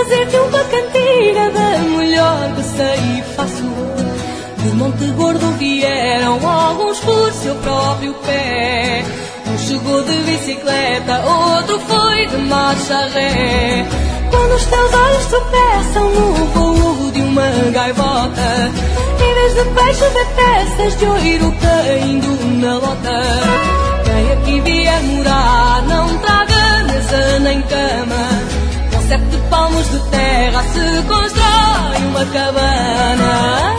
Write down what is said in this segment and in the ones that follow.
fazer-te uma cantiga da melhor que sei e faço. De Monte Gordo vieram alguns por seu próprio pé. Um chegou de bicicleta, outro foi de marcha ré. Quando os teus olhos tropeçam no voo de uma gaivota, em vez de peixe vê peças de ouro caindo na lota. Quem aqui vier morar não traga mesa nem cama. Com 7 palmos de terra se constrói uma cabana.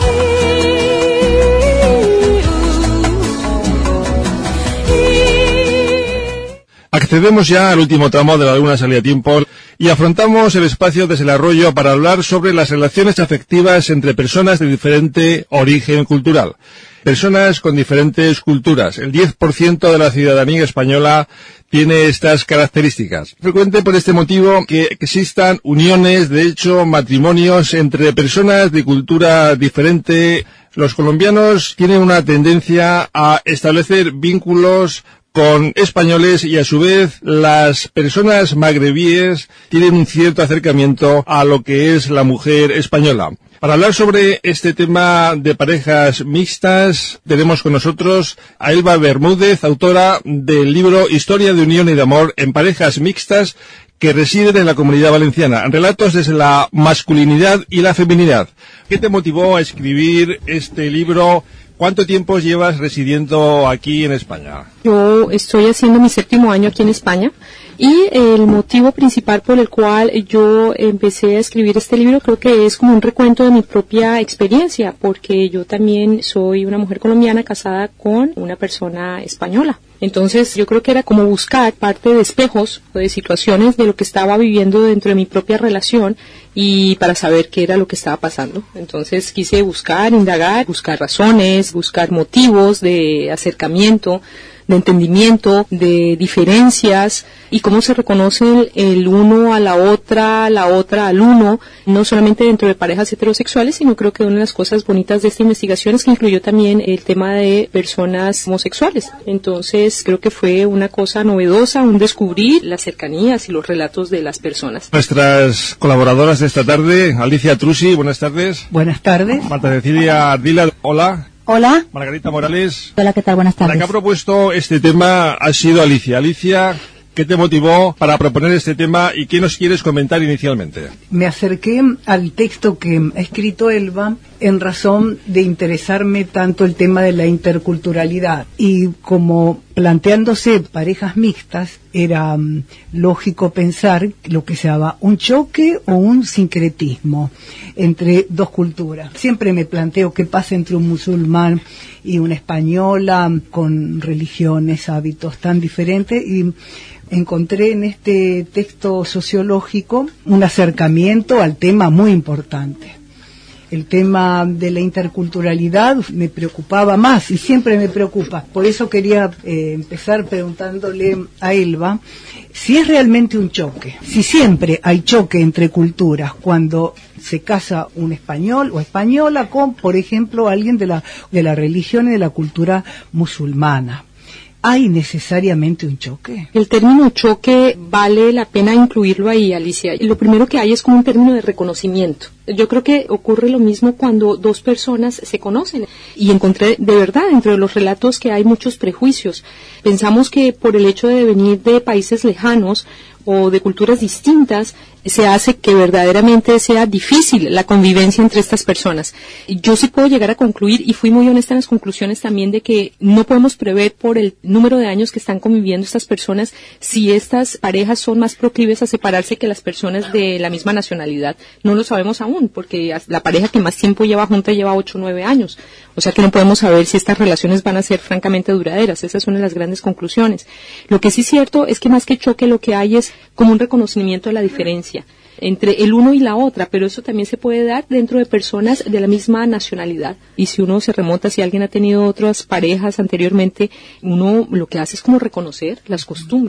Accedemos ya al último tramo de la Laguna Salida Tiempo y afrontamos el espacio desde el arroyo para hablar sobre las relaciones afectivas entre personas de diferente origen cultural. Personas con diferentes culturas. El 10% de la ciudadanía española tiene estas características. Es frecuente por este motivo que existan uniones, de hecho matrimonios entre personas de cultura diferente. Los colombianos tienen una tendencia a establecer vínculos con españoles y a su vez las personas magrebíes tienen un cierto acercamiento a lo que es la mujer española. Para hablar sobre este tema de parejas mixtas tenemos con nosotros a Elba Bermúdez, autora del libro Historia de unión y de amor en parejas mixtas que residen en la Comunidad Valenciana, relatos desde la masculinidad y la feminidad. ¿Qué te motivó a escribir este libro? ¿Cuánto tiempo llevas residiendo aquí en España? Yo estoy haciendo mi 7º año aquí en España y el motivo principal por el cual yo empecé a escribir este libro creo que es como un recuento de mi propia experiencia, porque yo también soy una mujer colombiana casada con una persona española. Entonces yo creo que era como buscar parte de espejos o de situaciones de lo que estaba viviendo dentro de mi propia relación y para saber qué era lo que estaba pasando. Entonces quise buscar, indagar, buscar razones, buscar motivos de acercamiento, de entendimiento, de diferencias y cómo se reconocen el uno a la otra al uno, no solamente dentro de parejas heterosexuales, sino creo que una de las cosas bonitas de esta investigación es que incluyó también el tema de personas homosexuales. Entonces creo que fue una cosa novedosa, un descubrir las cercanías y los relatos de las personas. Nuestras colaboradoras de esta tarde, Alicia Trusi, buenas tardes. Buenas tardes. Marta Cecilia Ardila, hola. Hola. Margarita Morales. Hola, ¿qué tal? Buenas tardes. La que ha propuesto este tema ha sido Alicia. Alicia, ¿qué te motivó para proponer este tema y qué nos quieres comentar inicialmente? Me acerqué al texto que ha escrito Elba en razón de interesarme tanto el tema de la interculturalidad y como planteándose parejas mixtas era lógico pensar lo que se llama un choque o un sincretismo entre dos culturas. Siempre me planteo qué pasa entre un musulmán y una española con religiones, hábitos tan diferentes y encontré en este texto sociológico un acercamiento al tema muy importante. El tema de la interculturalidad me preocupaba más y siempre me preocupa. Por eso quería empezar preguntándole a Elba si es realmente un choque. Si siempre hay choque entre culturas cuando se casa un español o española con, por ejemplo, alguien de la religión y de la cultura musulmana. ¿Hay necesariamente un choque? El término choque vale la pena incluirlo ahí, Alicia. Y lo primero que hay es como un término de reconocimiento. Yo creo que ocurre lo mismo cuando dos personas se conocen. Y encontré de verdad dentro de los relatos que hay muchos prejuicios. Pensamos que por el hecho de venir de países lejanos o de culturas distintas, se hace que verdaderamente sea difícil la convivencia entre estas personas. Yo sí puedo llegar a concluir, y fui muy honesta en las conclusiones también, de que no podemos prever por el número de años que están conviviendo estas personas si estas parejas son más proclives a separarse que las personas de la misma nacionalidad. No lo sabemos aún, porque la pareja que más tiempo lleva junta lleva 8 o 9 años. O sea que no podemos saber si estas relaciones van a ser francamente duraderas. Esa es una de las grandes conclusiones. Lo que sí es cierto es que más que choque lo que hay es como un reconocimiento de la diferencia entre el uno y la otra, pero eso también se puede dar dentro de personas de la misma nacionalidad. Y si uno se remonta, si alguien ha tenido otras parejas anteriormente, uno lo que hace es como reconocer las costumbres.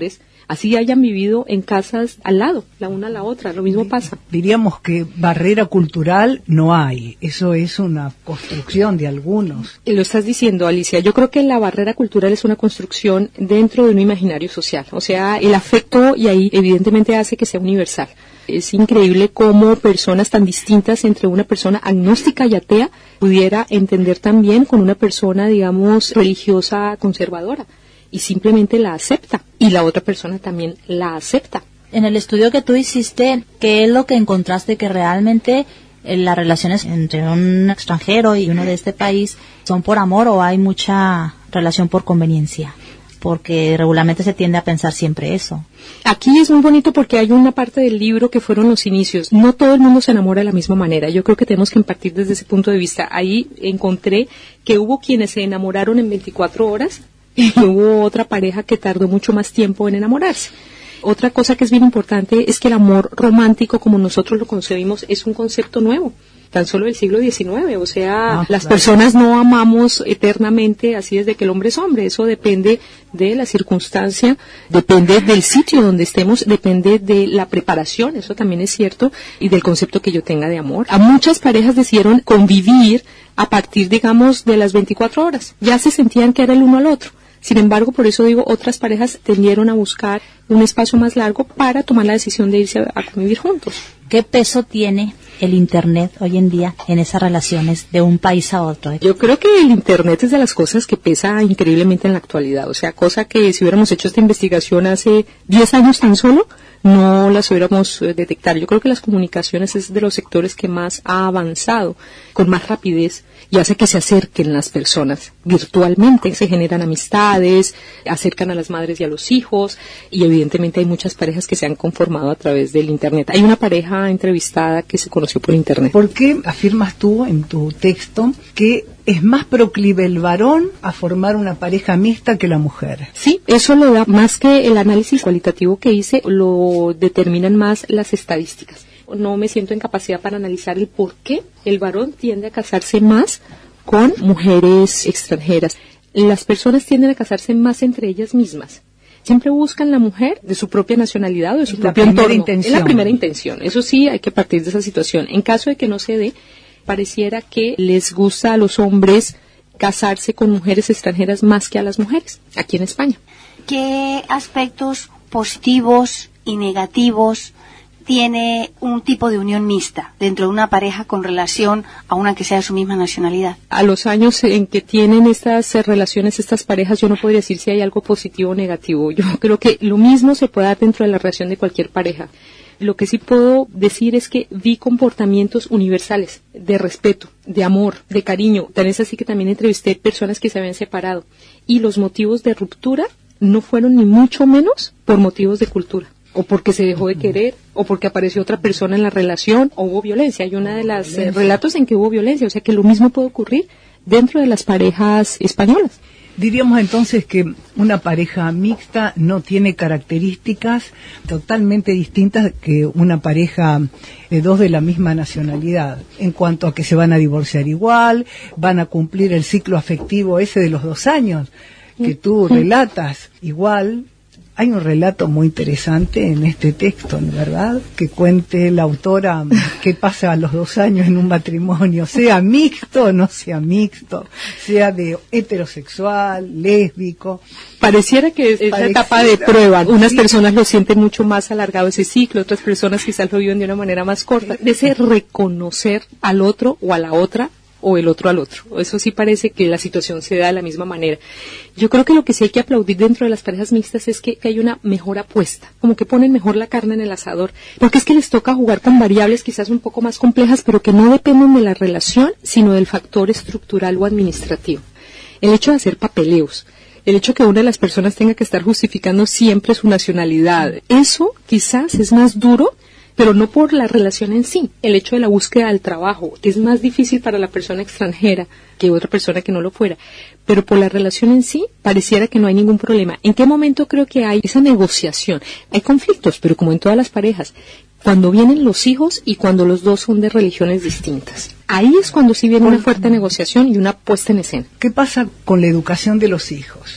así hayan vivido en casas al lado, la una a la otra, lo mismo pasa. Diríamos que barrera cultural no hay, eso es una construcción de algunos. Lo estás diciendo, Alicia, yo creo que la barrera cultural es una construcción dentro de un imaginario social, o sea, el afecto y ahí evidentemente hace que sea universal. Es increíble cómo personas tan distintas entre una persona agnóstica y atea pudiera entender también con una persona, digamos, religiosa conservadora y simplemente la acepta y la otra persona también la acepta. En el estudio que tú hiciste, ¿qué es lo que encontraste que realmente las relaciones entre un extranjero y uno de este país son por amor o hay mucha relación por conveniencia? Porque regularmente se tiende a pensar siempre eso. Aquí es muy bonito porque hay una parte del libro que fueron los inicios. No todo el mundo se enamora de la misma manera. Yo creo que tenemos que partir desde ese punto de vista. Ahí encontré que hubo quienes se enamoraron en 24 horas y hubo otra pareja que tardó mucho más tiempo en enamorarse. Otra cosa que es bien importante es que el amor romántico, como nosotros lo concebimos, es un concepto nuevo. Tan solo del siglo XIX, o sea, las personas no amamos eternamente así desde que el hombre es hombre, eso depende de la circunstancia, depende del sitio donde estemos, depende de la preparación, eso también es cierto, y del concepto que yo tenga de amor. A muchas parejas decidieron convivir a partir, digamos, de las 24 horas, ya se sentían que era el uno al otro. Sin embargo, por eso digo, otras parejas tendieron a buscar un espacio más largo para tomar la decisión de irse a convivir juntos. ¿Qué peso tiene el Internet hoy en día en esas relaciones de un país a otro? Yo creo que el Internet es de las cosas que pesa increíblemente en la actualidad. O sea, cosa que si hubiéramos hecho esta investigación hace 10 años tan solo, no las hubiéramos detectado. Yo creo que las comunicaciones es de los sectores que más ha avanzado, con más rapidez, y hace que se acerquen las personas virtualmente. Se generan amistades, acercan a las madres y a los hijos, y evidentemente hay muchas parejas que se han conformado a través del Internet. Hay una pareja entrevistada que se conoció por Internet. ¿Por qué afirmas tú en tu texto que es más proclive el varón a formar una pareja mixta que la mujer? Sí, eso lo da más que el análisis cualitativo que hice, lo determinan más las estadísticas. No me siento en capacidad para analizar el por qué el varón tiende a casarse más con mujeres extranjeras. Las personas tienden a casarse más entre ellas mismas. Siempre buscan la mujer de su propia nacionalidad o de su propio entorno. Es la primera intención. Eso sí, hay que partir de esa situación. En caso de que no se dé, pareciera que les gusta a los hombres casarse con mujeres extranjeras más que a las mujeres, aquí en España. ¿Qué aspectos positivos y negativos tiene un tipo de unión mixta dentro de una pareja con relación a una que sea de su misma nacionalidad? A los años en que tienen estas relaciones, estas parejas, yo no podría decir si hay algo positivo o negativo. Yo creo que lo mismo se puede dar dentro de la relación de cualquier pareja. Lo que sí puedo decir es que vi comportamientos universales, de respeto, de amor, de cariño. Tan es así que también entrevisté personas que se habían separado. Y los motivos de ruptura no fueron ni mucho menos por motivos de cultura, o porque se dejó de querer, o porque apareció otra persona en la relación, o hubo violencia. Hay una de las relatos en que hubo violencia, o sea que lo mismo puede ocurrir dentro de las parejas españolas. Diríamos entonces que una pareja mixta no tiene características totalmente distintas que una pareja de dos de la misma nacionalidad, en cuanto a que se van a divorciar igual, van a cumplir el ciclo afectivo ese de los 2 años que tú relatas igual. Hay un relato muy interesante en este texto, ¿verdad? Que cuente la autora qué pasa a los 2 años en un matrimonio, sea mixto o no sea mixto, sea de heterosexual, lésbico. Pareciera que es una etapa de prueba. Unas personas lo sienten mucho más alargado ese ciclo, otras personas quizás lo viven de una manera más corta. De ese reconocer al otro o a la otra, o el otro al otro. Eso sí parece que la situación se da de la misma manera. Yo creo que lo que sí hay que aplaudir dentro de las parejas mixtas es que hay una mejor apuesta, como que ponen mejor la carne en el asador, porque es que les toca jugar con variables quizás un poco más complejas, pero que no dependen de la relación, sino del factor estructural o administrativo. El hecho de hacer papeleos, el hecho que una de las personas tenga que estar justificando siempre su nacionalidad, eso quizás es más duro, pero no por la relación en sí. El hecho de la búsqueda del trabajo, que es más difícil para la persona extranjera que otra persona que no lo fuera, pero por la relación en sí, pareciera que no hay ningún problema. ¿En qué momento creo que hay esa negociación? Hay conflictos, pero como en todas las parejas, cuando vienen los hijos y cuando los dos son de religiones distintas. Ahí es cuando sí viene una fuerte negociación y una puesta en escena. ¿Qué pasa con la educación de los hijos?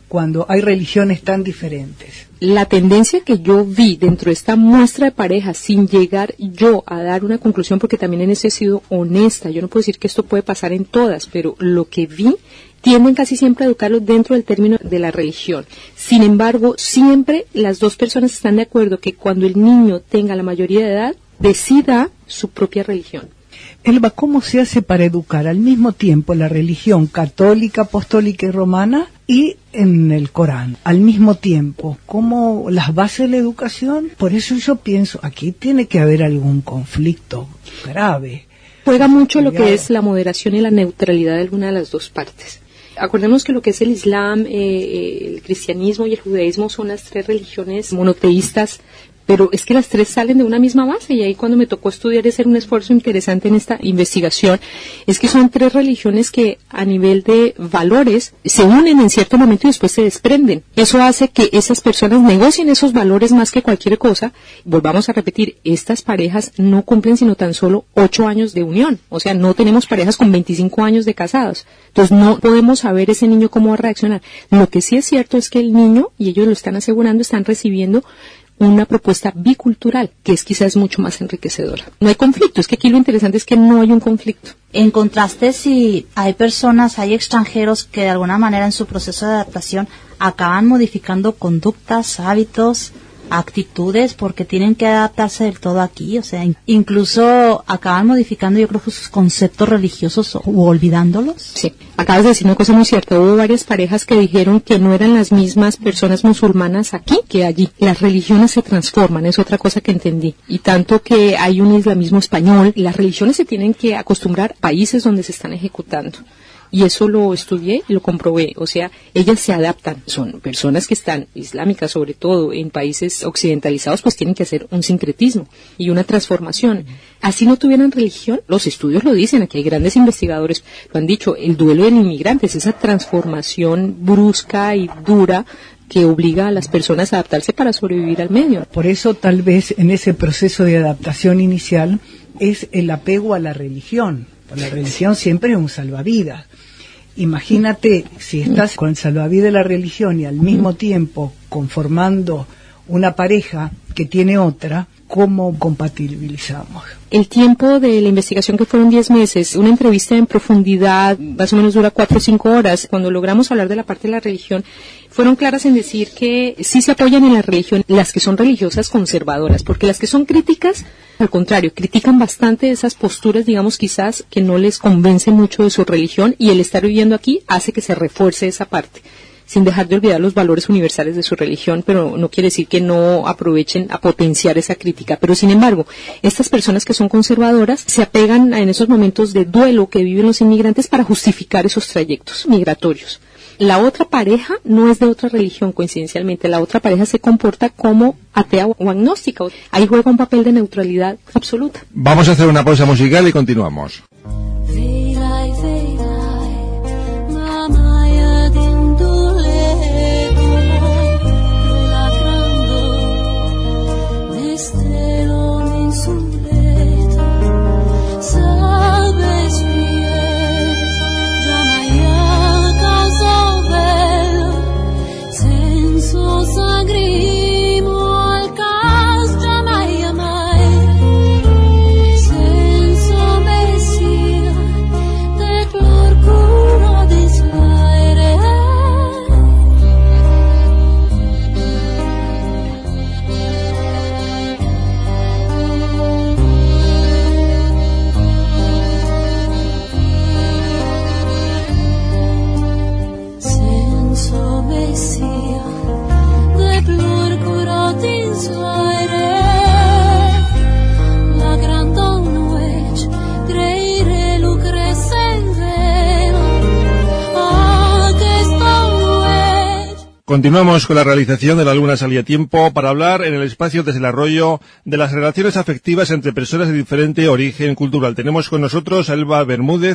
cuando hay religiones tan diferentes? La tendencia que yo vi dentro de esta muestra de parejas, sin llegar yo a dar una conclusión, porque también en eso he sido honesta, yo no puedo decir que esto puede pasar en todas, pero lo que vi, tienden casi siempre a educarlos dentro del término de la religión. Sin embargo, siempre las dos personas están de acuerdo que cuando el niño tenga la mayoría de edad, decida su propia religión. Elba, ¿cómo se hace para educar al mismo tiempo la religión católica, apostólica y romana y en el Corán? Al mismo tiempo, ¿cómo las bases de la educación? Por eso yo pienso, aquí tiene que haber algún conflicto grave. Juega mucho lo que es la moderación y la neutralidad de alguna de las dos partes. Acordemos que lo que es el Islam, el cristianismo y el judaísmo son las tres religiones monoteístas, pero es que las tres salen de una misma base, y ahí cuando me tocó estudiar y hacer un esfuerzo interesante en esta investigación, es que son tres religiones que a nivel de valores se unen en cierto momento y después se desprenden. Eso hace que esas personas negocien esos valores más que cualquier cosa. Volvamos a repetir, estas parejas no cumplen sino tan solo 8 años de unión, o sea, no tenemos parejas con 25 años de casados. Entonces no podemos saber ese niño cómo va a reaccionar. Lo que sí es cierto es que el niño, y ellos lo están asegurando, están recibiendo una propuesta bicultural, que es quizás mucho más enriquecedora. No hay conflicto, es que aquí lo interesante es que no hay un conflicto. En contraste, si hay personas, hay extranjeros que de alguna manera en su proceso de adaptación acaban modificando conductas, hábitos, actitudes, porque tienen que adaptarse del todo aquí, o sea, incluso acaban modificando, yo creo, sus conceptos religiosos o olvidándolos. Sí, acabas de decir una cosa muy cierta. Hubo varias parejas que dijeron que no eran las mismas personas musulmanas aquí que allí. Las religiones se transforman, es otra cosa que entendí. Y tanto que hay un islamismo español, las religiones se tienen que acostumbrar a países donde se están ejecutando. Y eso lo estudié y lo comprobé. O sea, ellas se adaptan. Son personas que están islámicas, sobre todo en países occidentalizados, pues tienen que hacer un sincretismo y una transformación. Así no tuvieran religión, los estudios lo dicen, aquí hay grandes investigadores, lo han dicho, el duelo del inmigrante es esa transformación brusca y dura que obliga a las personas a adaptarse para sobrevivir al medio. Por eso tal vez en ese proceso de adaptación inicial es el apego a la religión. La religión siempre es un salvavidas. Imagínate si estás con el salvavidas de la religión y al mismo tiempo conformando una pareja que tiene otra, ¿cómo compatibilizamos? El tiempo de la investigación, que fueron 10 meses, una entrevista en profundidad, más o menos dura 4 o 5 horas. Cuando logramos hablar de la parte de la religión, fueron claras en decir que sí se apoyan en la religión las que son religiosas conservadoras, porque las que son críticas, al contrario, critican bastante esas posturas, digamos, quizás que no les convence mucho de su religión, y el estar viviendo aquí hace que se refuerce esa parte, sin dejar de olvidar los valores universales de su religión, pero no quiere decir que no aprovechen a potenciar esa crítica. Pero sin embargo, estas personas que son conservadoras se apegan en esos momentos de duelo que viven los inmigrantes para justificar esos trayectos migratorios. La otra pareja no es de otra religión, coincidencialmente. La otra pareja se comporta como atea o agnóstica. Ahí juega un papel de neutralidad absoluta. Vamos a hacer una pausa musical y continuamos. Continuamos con la realización de La Luna Salía a Tiempo para hablar en el espacio Desde el Arroyo de las relaciones afectivas entre personas de diferente origen cultural. Tenemos con nosotros a Elba Bermúdez,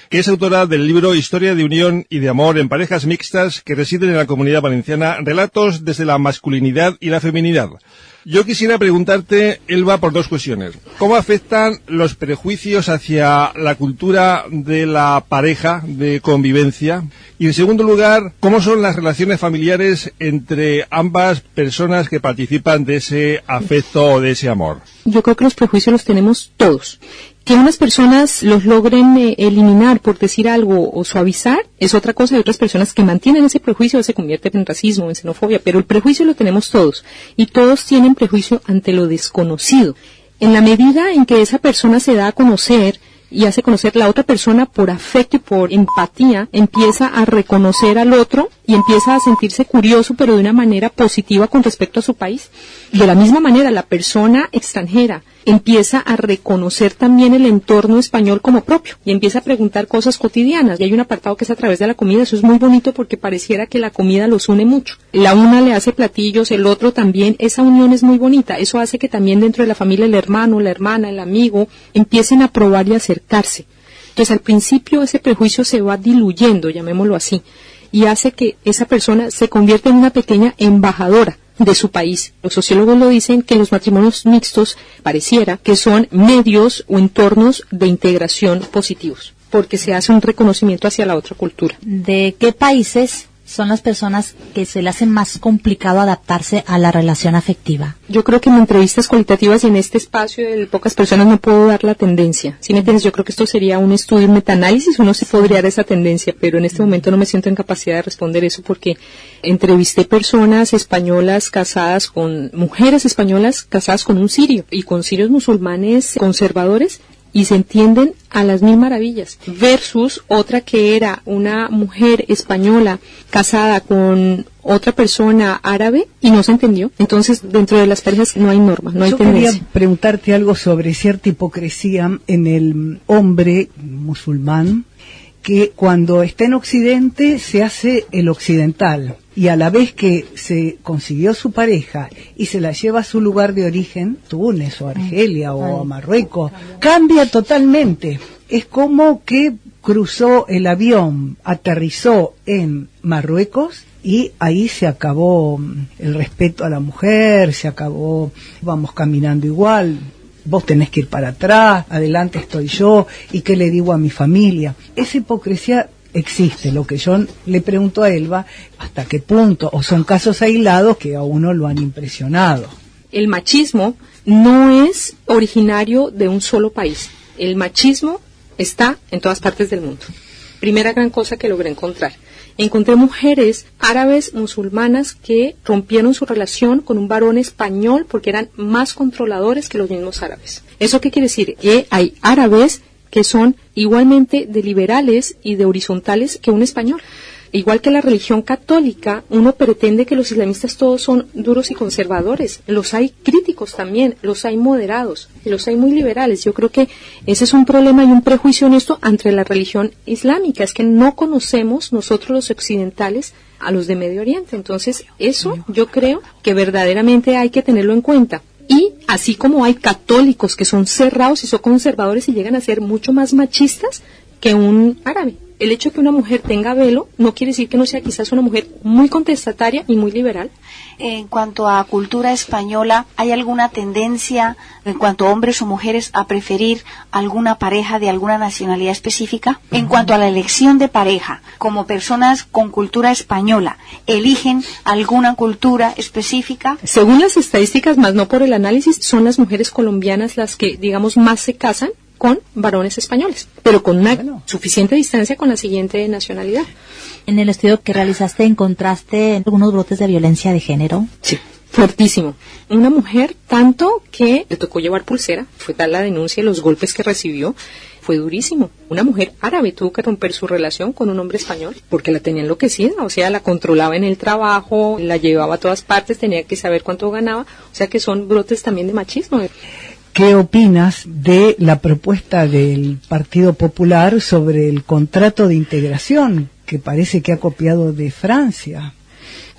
que es autora del libro Historia de unión y de amor en parejas mixtas que residen en la Comunidad Valenciana, relatos desde la masculinidad y la feminidad. Yo quisiera preguntarte, Elba, por dos cuestiones. ¿Cómo afectan los prejuicios hacia la cultura de la pareja de convivencia? Y en segundo lugar, ¿cómo son las relaciones familiares entre ambas personas que participan de ese afecto o de ese amor? Yo creo que los prejuicios los tenemos todos. Que unas personas los logren eliminar, por decir algo, o suavizar, es otra cosa, y otras personas que mantienen ese prejuicio se convierten en racismo, en xenofobia, pero el prejuicio lo tenemos todos, y todos tienen prejuicio ante lo desconocido. En la medida en que esa persona se da a conocer y hace conocer la otra persona por afecto y por empatía, empieza a reconocer al otro y empieza a sentirse curioso, pero de una manera positiva con respecto a su país. De la misma manera, la persona extranjera empieza a reconocer también el entorno español como propio y empieza a preguntar cosas cotidianas. Y hay un apartado que es a través de la comida. Eso es muy bonito porque pareciera que la comida los une mucho. La una le hace platillos, el otro también. Esa unión es muy bonita. Eso hace que también dentro de la familia el hermano, la hermana, el amigo empiecen a probar y acercarse. Entonces al principio ese prejuicio se va diluyendo, llamémoslo así, y hace que esa persona se convierta en una pequeña embajadora de su país. Los sociólogos lo dicen que los matrimonios mixtos pareciera que son medios o entornos de integración positivos, porque se hace un reconocimiento hacia la otra cultura. ¿De qué países son las personas que se le hace más complicado adaptarse a la relación afectiva? Yo creo que en entrevistas cualitativas y en este espacio de pocas personas no puedo dar la tendencia. ¿Sí me entiendes? Yo creo que esto sería un estudio, un metaanálisis, uno se podría dar esa tendencia, pero en este momento no me siento en capacidad de responder eso porque entrevisté personas españolas casadas con mujeres españolas casadas con un sirio y con sirios musulmanes conservadores, y se entienden a las mil maravillas, versus otra que era una mujer española casada con otra persona árabe y no se entendió. Entonces, dentro de las parejas no hay norma, no hay tendencia. Yo quería preguntarte algo sobre cierta hipocresía en el hombre musulmán, que cuando está en Occidente se hace el occidental y a la vez que se consiguió su pareja y se la lleva a su lugar de origen, Túnez o Argelia o a Marruecos, cambia totalmente. Es como que cruzó el avión, aterrizó en Marruecos y ahí se acabó el respeto a la mujer, se acabó, vamos caminando igual. Vos tenés que ir para atrás, adelante estoy yo, ¿y qué le digo a mi familia? Esa hipocresía existe. Lo que yo le pregunto a Elba, ¿hasta qué punto? ¿O son casos aislados que a uno lo han impresionado? El machismo no es originario de un solo país. El machismo está en todas partes del mundo. Primera gran cosa que logré encontrar. Encontré mujeres árabes musulmanas que rompieron su relación con un varón español porque eran más controladores que los mismos árabes. ¿Eso qué quiere decir? Que hay árabes que son igualmente de liberales y de horizontales que un español. Igual que la religión católica, uno pretende que los islamistas todos son duros y conservadores. Los hay críticos también, los hay moderados, los hay muy liberales. Yo creo que ese es un problema y un prejuicio en esto ante la religión islámica. Es que no conocemos nosotros los occidentales a los de Medio Oriente. Entonces, eso yo creo que verdaderamente hay que tenerlo en cuenta. Y así como hay católicos que son cerrados y son conservadores y llegan a ser mucho más machistas que un árabe. El hecho de que una mujer tenga velo no quiere decir que no sea quizás una mujer muy contestataria y muy liberal. En cuanto a cultura española, ¿hay alguna tendencia en cuanto a hombres o mujeres a preferir alguna pareja de alguna nacionalidad específica? En cuanto a la elección de pareja, como personas con cultura española, ¿eligen alguna cultura específica? Según las estadísticas, más no por el análisis, son las mujeres colombianas las que, digamos, más se casan con varones españoles, pero con una suficiente distancia con la siguiente nacionalidad. En el estudio que realizaste, ¿encontraste algunos brotes de violencia de género? Sí, fuertísimo. Una mujer, tanto que le tocó llevar pulsera, fue tal la denuncia y los golpes que recibió, fue durísimo. Una mujer árabe tuvo que romper su relación con un hombre español porque la tenía enloquecida, o sea, la controlaba en el trabajo, la llevaba a todas partes, tenía que saber cuánto ganaba, o sea que son brotes también de machismo. ¿Qué opinas de la propuesta del Partido Popular sobre el contrato de integración, que parece que ha copiado de Francia?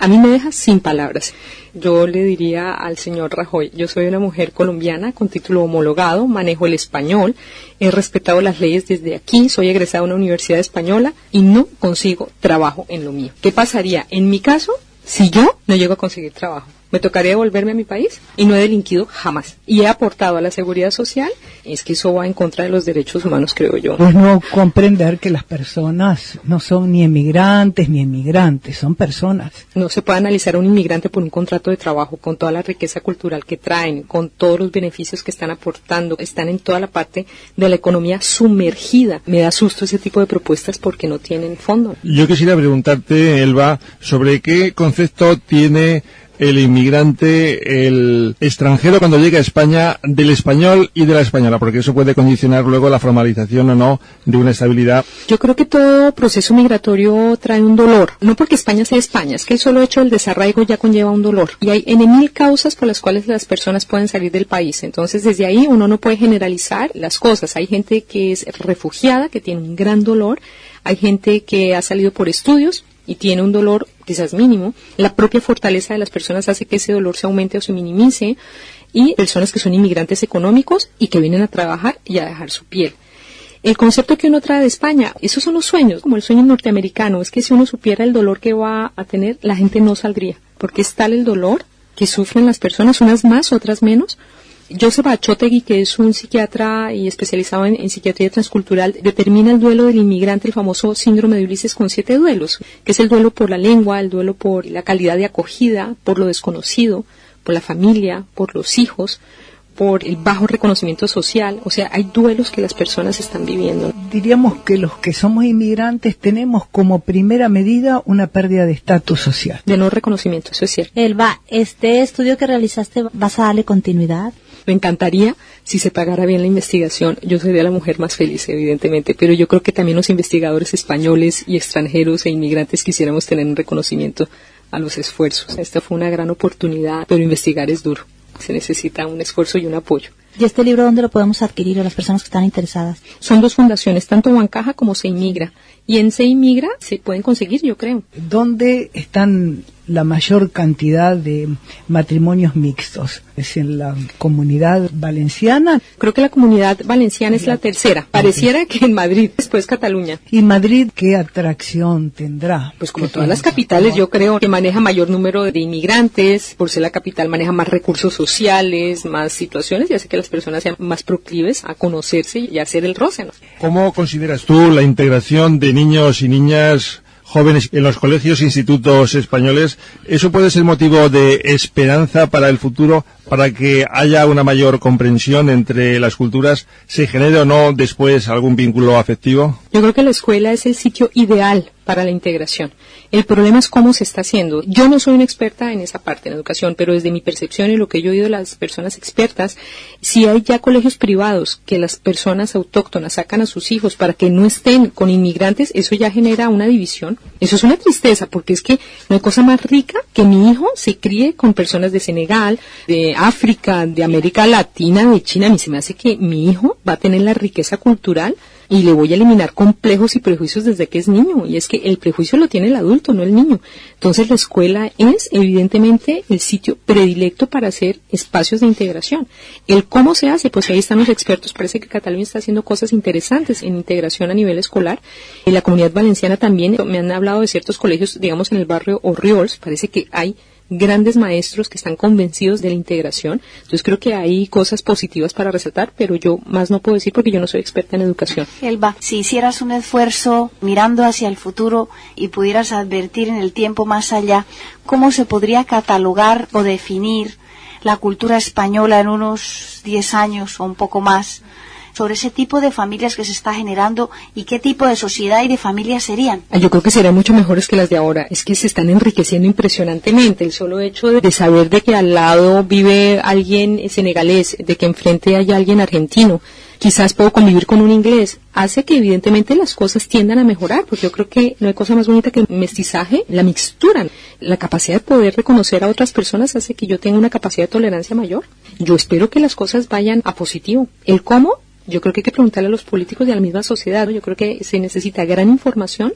a mí me deja sin palabras. Yo le diría al señor Rajoy, yo soy una mujer colombiana con título homologado, manejo el español, he respetado las leyes desde aquí, soy egresada de una universidad española y no consigo trabajo en lo mío. ¿Qué pasaría en mi caso si yo no llego a conseguir trabajo? Me tocaría devolverme a mi país y no he delinquido jamás. Y he aportado a la seguridad social. Es que eso va en contra de los derechos humanos, creo yo. Pues no comprender que las personas no son ni emigrantes ni inmigrantes, son personas. No se puede analizar a un inmigrante por un contrato de trabajo, con toda la riqueza cultural que traen, con todos los beneficios que están aportando, están en toda la parte de la economía sumergida. Me da susto ese tipo de propuestas porque no tienen fondo. Yo quisiera preguntarte, Elba, sobre qué concepto tiene el inmigrante, el extranjero cuando llega a España, del español y de la española, porque eso puede condicionar luego la formalización o no de una estabilidad. Yo creo que todo proceso migratorio trae un dolor, no porque España sea España, es que el solo hecho del desarraigo ya conlleva un dolor, y hay mil causas por las cuales las personas pueden salir del país. Entonces desde ahí uno no puede generalizar las cosas. Hay gente que es refugiada, que tiene un gran dolor, hay gente que ha salido por estudios y tiene un dolor quizás mínimo. La propia fortaleza de las personas hace que ese dolor se aumente o se minimice, y personas que son inmigrantes económicos y que vienen a trabajar y a dejar su piel. El concepto que uno trae de España, esos son los sueños, como el sueño norteamericano, es que si uno supiera el dolor que va a tener, la gente no saldría, porque es tal el dolor que sufren las personas, unas más, otras menos. Joseph Achotegui, que es un psiquiatra y especializado en psiquiatría transcultural, determina el duelo del inmigrante, el famoso síndrome de Ulises, con 7 duelos, que es el duelo por la lengua, el duelo por la calidad de acogida, por lo desconocido, por la familia, por los hijos, por el bajo reconocimiento social. O sea, hay duelos que las personas están viviendo. Diríamos que los que somos inmigrantes tenemos como primera medida una pérdida de estatus social. De no reconocimiento, eso es cierto. Elba, este estudio que realizaste, ¿vas a darle continuidad? Me encantaría si se pagara bien la investigación. Yo sería la mujer más feliz, evidentemente, pero yo creo que también los investigadores españoles y extranjeros e inmigrantes quisiéramos tener un reconocimiento a los esfuerzos. Esta fue una gran oportunidad, pero investigar es duro. Se necesita un esfuerzo y un apoyo. ¿Y este libro dónde lo podemos adquirir a las personas que están interesadas? Son 2 fundaciones, tanto Bancaja como Se Inmigra. Y en Se Inmigra se pueden conseguir, yo creo. ¿Dónde están la mayor cantidad de matrimonios mixtos? ¿Es en la comunidad valenciana? Creo que la comunidad valenciana es la tercera. Pareciera que en Madrid, después Cataluña. ¿Y Madrid qué atracción tendrá? Pues como todas las capitales, yo creo que maneja mayor número de inmigrantes, por ser la capital maneja más recursos sociales, más situaciones, y hace que las personas sean más proclives a conocerse y a hacer el roce, ¿no? ¿Cómo consideras tú la integración de niños y niñas jóvenes en los colegios e institutos españoles? ¿Eso puede ser motivo de esperanza para el futuro, para que haya una mayor comprensión entre las culturas, se genere o no después algún vínculo afectivo? Yo creo que la escuela es el sitio ideal para la integración. El problema es cómo se está haciendo. Yo no soy una experta en esa parte, en educación, pero desde mi percepción y lo que yo he oído de las personas expertas, si hay ya colegios privados que las personas autóctonas sacan a sus hijos para que no estén con inmigrantes, eso ya genera una división. Eso es una tristeza, porque es que no hay cosa más rica que mi hijo se críe con personas de Senegal, de África, de América Latina, de China. A mí se me hace que mi hijo va a tener la riqueza cultural y le voy a eliminar complejos y prejuicios desde que es niño. Y es que el prejuicio lo tiene el adulto, no el niño. Entonces la escuela es evidentemente el sitio predilecto para hacer espacios de integración. El cómo se hace, pues ahí están los expertos. Parece que Cataluña está haciendo cosas interesantes en integración a nivel escolar. Y la comunidad valenciana también. Me han hablado de ciertos colegios, digamos en el barrio Orriols, parece que hay grandes maestros que están convencidos de la integración. Entonces creo que hay cosas positivas para resaltar, pero yo más no puedo decir porque yo no soy experta en educación. Elba, si hicieras un esfuerzo mirando hacia el futuro y pudieras advertir en el tiempo más allá, ¿cómo se podría catalogar o definir la cultura española en unos 10 años o un poco más, sobre ese tipo de familias que se está generando y qué tipo de sociedad y de familias serían? Yo creo que serían mucho mejores que las de ahora. Es que se están enriqueciendo impresionantemente. El solo hecho de saber de que al lado vive alguien senegalés, de que enfrente hay alguien argentino, quizás puedo convivir con un inglés, hace que evidentemente las cosas tiendan a mejorar, porque yo creo que no hay cosa más bonita que el mestizaje, la mixtura. La capacidad de poder reconocer a otras personas hace que yo tenga una capacidad de tolerancia mayor. Yo espero que las cosas vayan a positivo. El cómo, yo creo que hay que preguntarle a los políticos y a la misma sociedad, ¿no? Yo creo que se necesita gran información,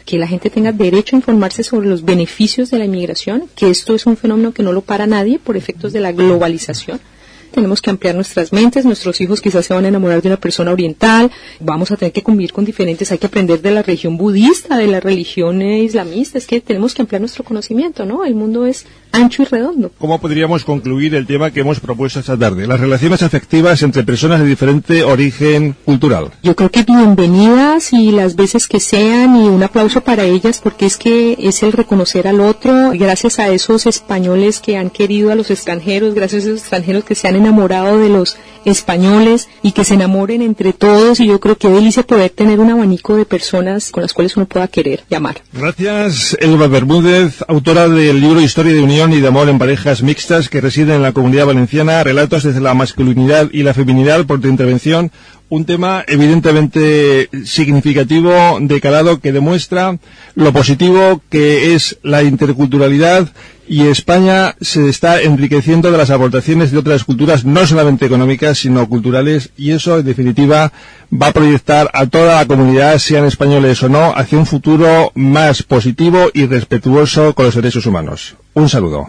que la gente tenga derecho a informarse sobre los beneficios de la inmigración, que esto es un fenómeno que no lo para nadie por efectos de la globalización. Tenemos que ampliar nuestras mentes, nuestros hijos quizás se van a enamorar de una persona oriental, vamos a tener que convivir con diferentes, hay que aprender de la religión budista, de la religión islamista, es que tenemos que ampliar nuestro conocimiento, ¿no? El mundo es ancho y redondo. ¿Cómo podríamos concluir el tema que hemos propuesto esta tarde? Las relaciones afectivas entre personas de diferente origen cultural. Yo creo que bienvenidas y las veces que sean y un aplauso para ellas porque es que es el reconocer al otro, gracias a esos españoles que han querido a los extranjeros, gracias a esos extranjeros que se han enamorado de los españoles y que se enamoren entre todos y yo creo que delicia poder tener un abanico de personas con las cuales uno pueda querer y amar. Gracias, Elba Bermúdez, autora del libro Historia de Unión y de Amor en Parejas Mixtas que residen en la Comunidad Valenciana, relatos desde la masculinidad y la feminidad, por tu intervención. Un tema evidentemente significativo, de calado, que demuestra lo positivo que es la interculturalidad y España se está enriqueciendo de las aportaciones de otras culturas, no solamente económicas, sino culturales, y eso, en definitiva, va a proyectar a toda la comunidad, sean españoles o no, hacia un futuro más positivo y respetuoso con los derechos humanos. Un saludo.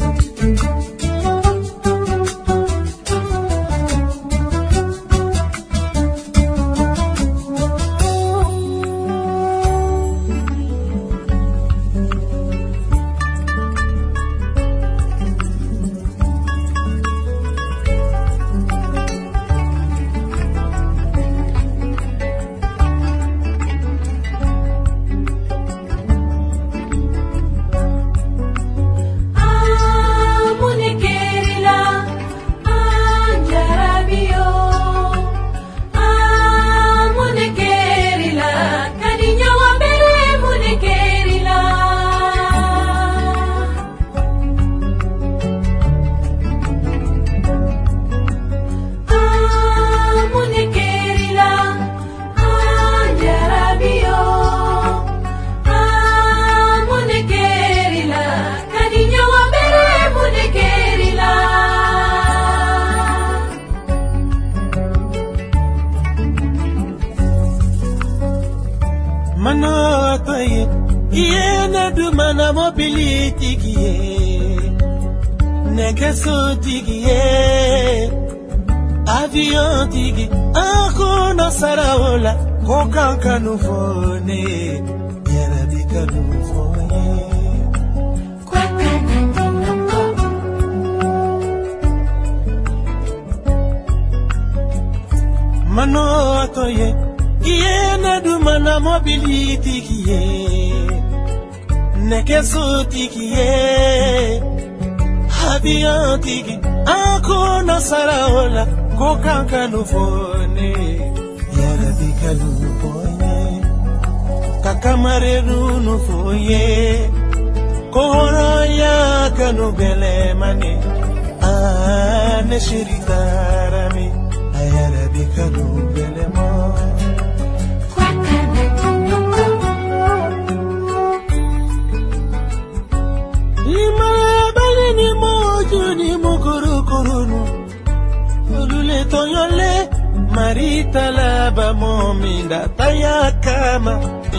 Marita la ba mominda tayakama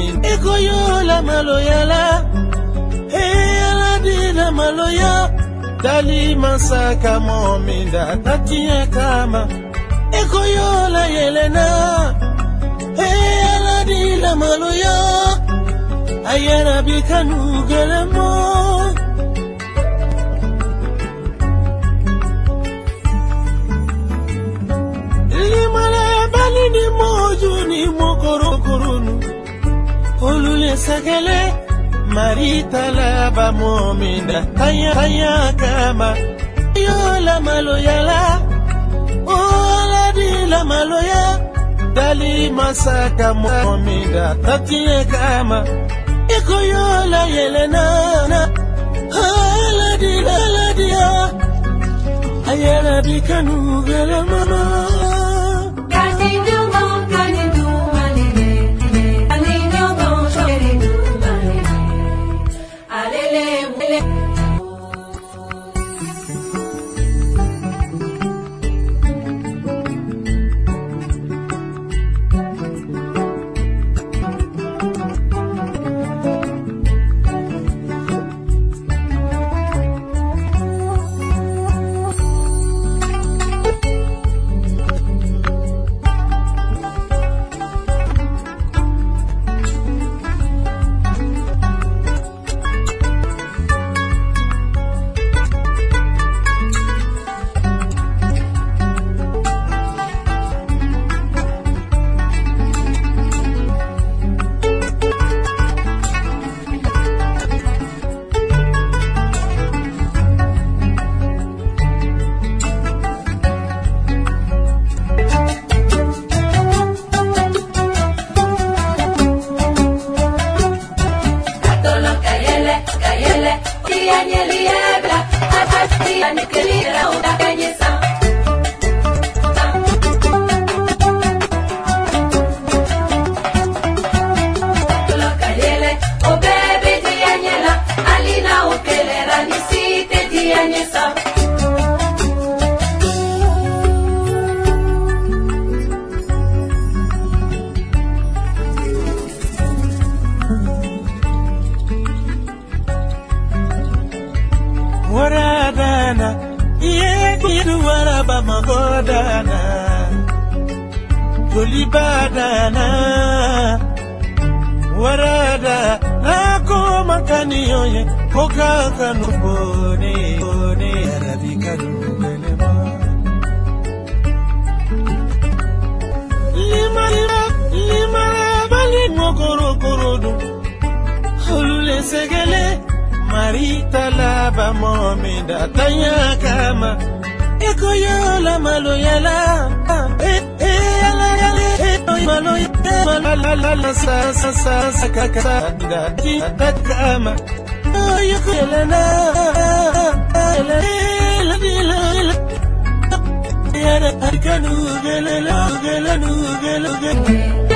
ekoyo la maloyala ala di la maloya dali masaka mominda tatiyakama ekoyo la yelena ala di la maloya ayana bikanu galamo ni moju ni mokoro korunu olule sagale marita la ba mominda taya kama yo la maloya la ola di la maloya dali masaka mominda tatia kama eko yo la yelena ala di la dia ayala bikanu gala mama Waradana, yeah, kidu waraba magodana, Tulibadana, Warada, Nako Makaniyoye, Koka Kanubone, Arabika Nubelema. Lima, Bali Mogoro, Hulule Segele. Marita laba momida tanya kama eko yola maloyala maloyala sa kakada kama oyeko elena yara kanu gelelo